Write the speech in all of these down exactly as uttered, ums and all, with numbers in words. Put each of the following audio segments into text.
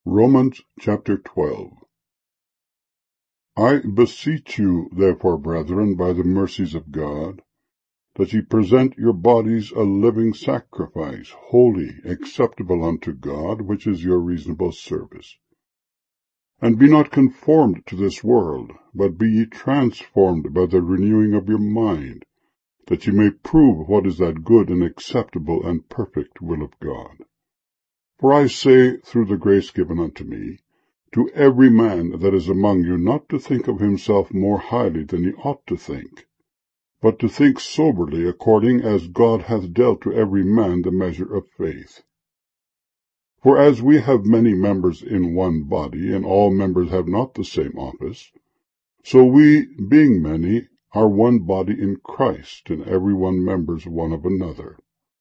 Romans chapter twelve. I beseech you, therefore, brethren, by the mercies of God, that ye present your bodies a living sacrifice, holy, acceptable unto God, which is your reasonable service. And be not conformed to this world, but be ye transformed by the renewing of your mind, that ye may prove what is that good and acceptable and perfect will of God. For I say, through the grace given unto me, to every man that is among you not to think of himself more highly than he ought to think, but to think soberly according as God hath dealt to every man the measure of faith. For as we have many members in one body, and all members have not the same office, so we, being many, are one body in Christ, and every one members one of another.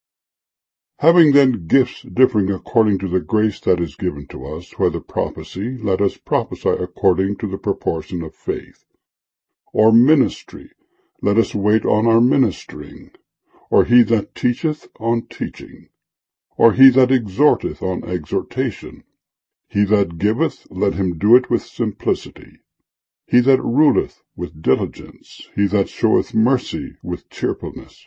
Having then gifts differing according to the grace that is given to us, whether prophecy, let us prophesy according to the proportion of faith. Or ministry, let us wait on our ministering. Or he that teacheth, on teaching. Or he that exhorteth, on exhortation. He that giveth, let him do it with simplicity. He that ruleth, with diligence. He that showeth mercy, with cheerfulness.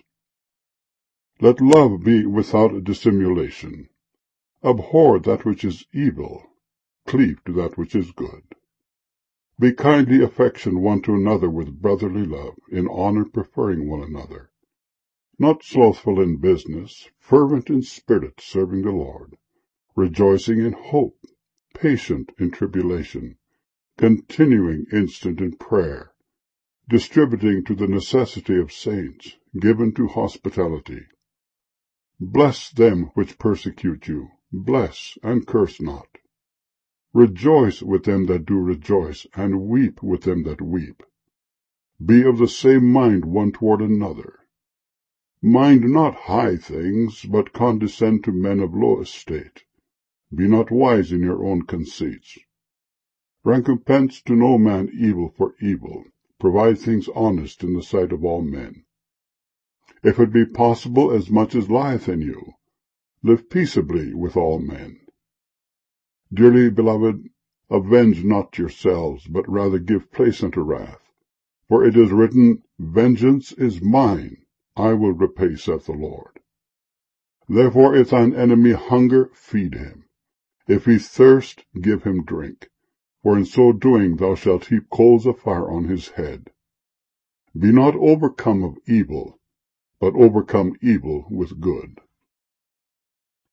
Let love be without dissimulation. Abhor that which is evil, cleave to that which is good. Be kindly affectioned one to another with brotherly love, in honor preferring one another. Not slothful in business, fervent in spirit, serving the Lord, rejoicing in hope, patient in tribulation, continuing instant in prayer, distributing to the necessity of saints, given to hospitality. Bless them which persecute you, bless, and curse not. Rejoice with them that do rejoice, and weep with them that weep. Be of the same mind one toward another. Mind not high things, but condescend to men of low estate. Be not wise in your own conceits. Recompense to no man evil for evil. Provide things honest in the sight of all men. If it be possible, as much as lieth in you, live peaceably with all men. Dearly beloved, avenge not yourselves, but rather give place unto wrath. For it is written, Vengeance is mine, I will repay, saith the Lord. Therefore if thine enemy hunger, feed him. If he thirst, give him drink. For in so doing thou shalt heap coals of fire on his head. Be not overcome of evil, but overcome evil with good.